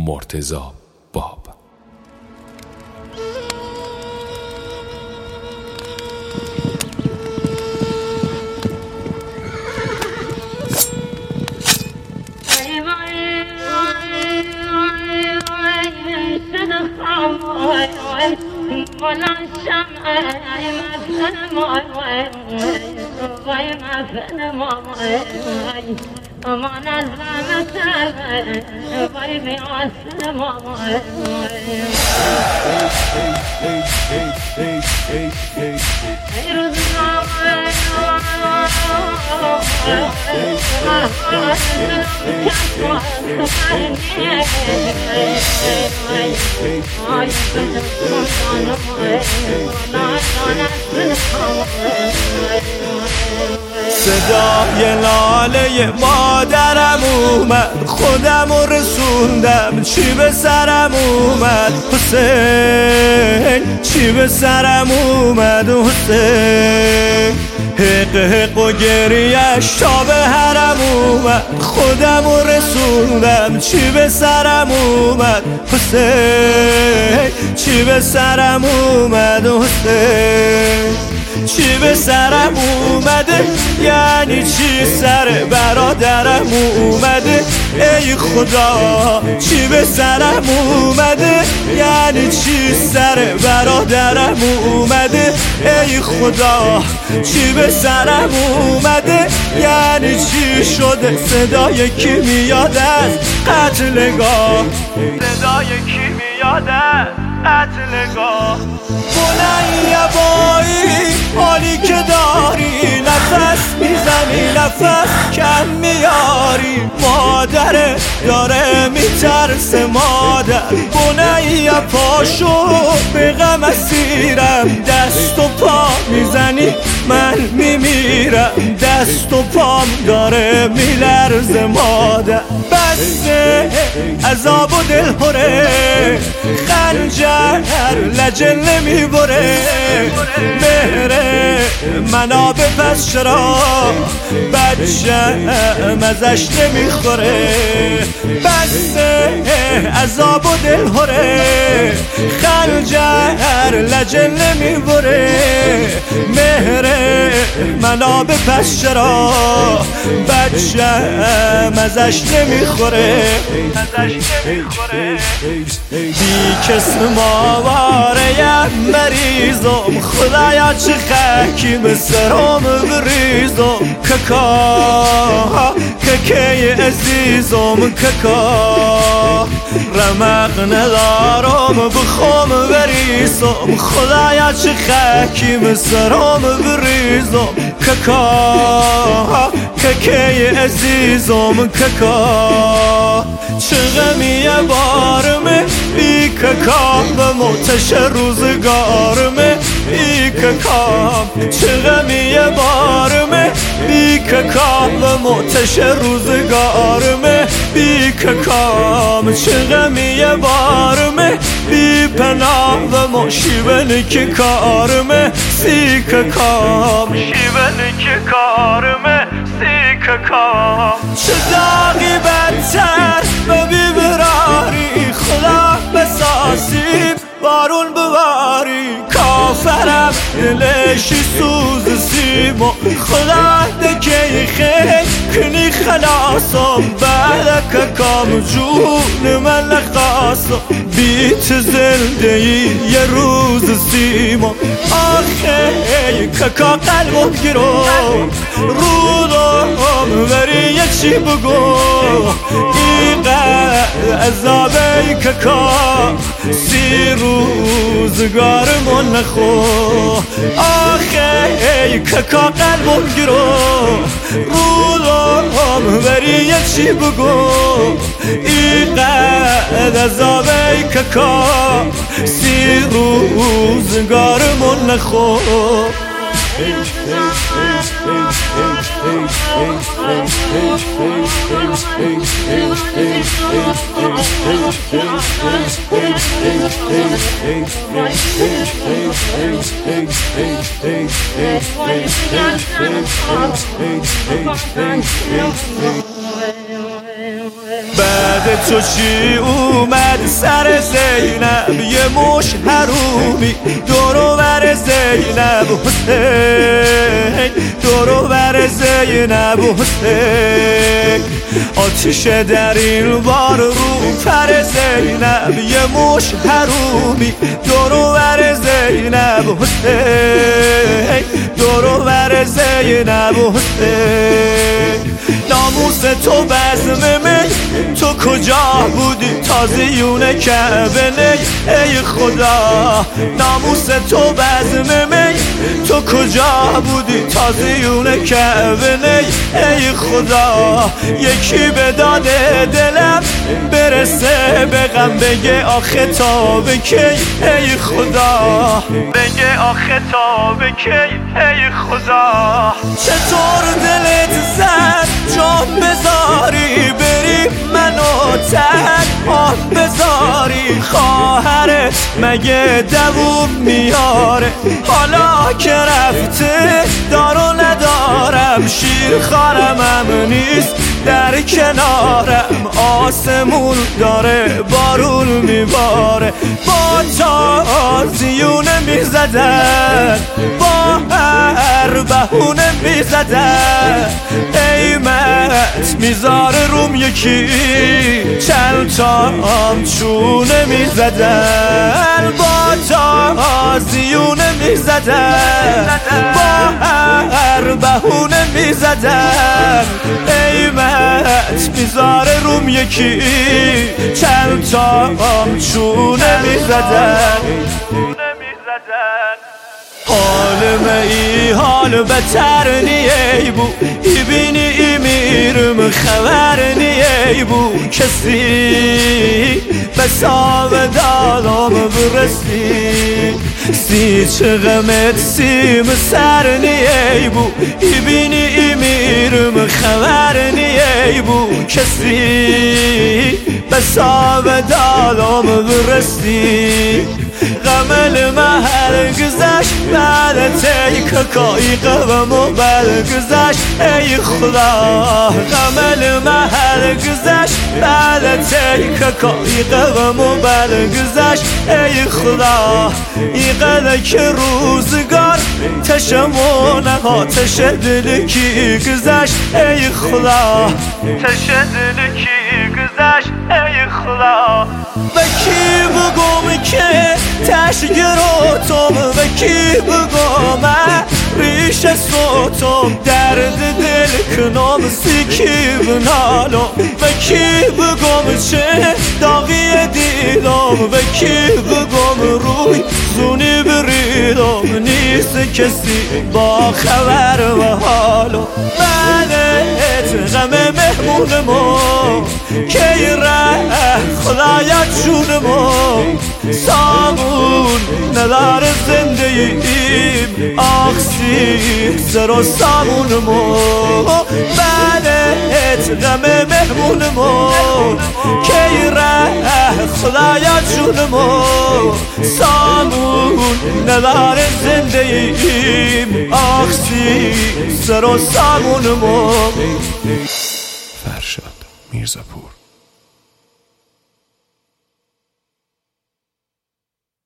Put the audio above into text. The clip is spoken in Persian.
مرتضی باب. امان از رحمت وای میاسم ای روزنامه صدای لاله مادرم اومد، خودم رسوندم، چی به سرم اومد حسین، چی به سرم اومد حسین. حق حق و گریه‌اش تا به حرم اومد، خودم رسوندم، چی به سرم اومد حسین، چی به سرم اومد حسین. چی به سرم اومده یعنی چی؟ سر برادرم اومده ای خدا. چی به سرم اومده یعنی چی؟ سر برادرم اومده ای خدا. چی به سرم اومده یعنی چی؟ شده صدای کی میاد از قتلگاه؟ صدای کی میاد از قتلگاه؟ بنای بایی حالی که داری، نفس میزنی نفس کم میاری. مادر داره میترسه مادر. بنای پاشو به غم اسیرم، دست و پا میزنی من میمیرم، دست و پام داره میلرزه مادر. بسه عذاب و دلهوره، خنجر لجن نمیبره. مهره منو به پس چرا بچه مزش نمیخوره. بسه عذاب و دلهوره، خنجر لجن نمیبره. مهره منو به پس چرا بچه مزش نمیخوره. بی کس ماواره مریضم، خدایا چه خاکی به سرم بریزم. ککا ککی عزیزم ککا، رمق ندارم بخوام بریزم. خدایا چه خاکی به سرم بریزم. ککا ککی عزیزم ککا، چه غمیه بارمه بی ککا، به موتش روزگارمه بی ککا. چه غمیه بارمه بی ککا، به موتش روزگارمه بی ککا. چه غمیه بارمه بی پناه، و ما شیون که کارمه سی ککا. شیون که کارمه سی ککا. چه داغی بدتر و بیبراری، خدا بسازیم بارون بباری. کافرم دلشی سوز سیما، خدا دکی خیلی کنی خلاصم. بعد ککام جون من نخواستم، بیت زندگی یه روز سیما. آخه ککا قلبم گیرو رودم بری یه چی بگو. اینقدر عذابه ککا، سی روزگارمون نخو. آخه ککا قلبم گیرو رودم بری یه چی بگو. اینقدر عذابه ککا، سی روزگارمون نخو. بعد تو چی اومد سر زینب یه مش حرومی دورو بر زینب حسین دورو بر زینب حسین آتیش در این بار رو پر زینب یه مش حرومی دورو بر زینب حسین دورو بر زینب حسین ناموس تو بزم می تو کجا بودی تازیون کعبه نی ای خدا ناموس تو بزم می تو کجا بودی تازیون کعبه نی ای خدا یکی به داد دلم برسه به غم بگه آخه تا به کی ای خدا بگه آخه تا به کی ای خدا چطور دلت زد جان بذاری بری منو تنها بذاری خواهرت مگه دووم میاره حالا که رفته دارو ندارم شیر خارمم نیست در کنارم آسمون داره بارون میباره با تازیونه میزدن با هر بهونه میزدن قیمت میذاره روم یکی چند تا چونه میزدن با تازیونه میزدن با هر بهونه میزدن قیمت میذاره روم یکی چند تا چونه میزدن حال می حال بتر نیه بو ایبینی ای میرم خبر نیه بو کسی بسا و دادم برسی سی چه غمت سیم سر نیه بو ایبینی ای میرم خبر نیه بو کسی بسا و دادم برسی غمل محل گذشت بعد تی ککایی قوم و برگذشت ای خدا غمل محل گذشت بعد تی ککایی قوم و برگذشت ای خدا این قدر که روزگار تشمونه ها تش دل کی گذشت ای خدا تش دل کی گذشت ای خدا و کی بگم که تشگراتم و کی بگم ریش صوتم درد دل کنم سیکی بنالم و کی بگم چه داغی دیدم و کی بگم روی زونی بریدم نیست کسی با خبر و حالم بعدت غم مهمونمو کی ره خدایت جونمو سامون نداره زنده ایم آخسی سر و سامونمو بعدت غم مهمونمو کی ره خدایت جونمو سامون نداره زنده ایم آخسی سر و سامونمو فرشاد میرزاپور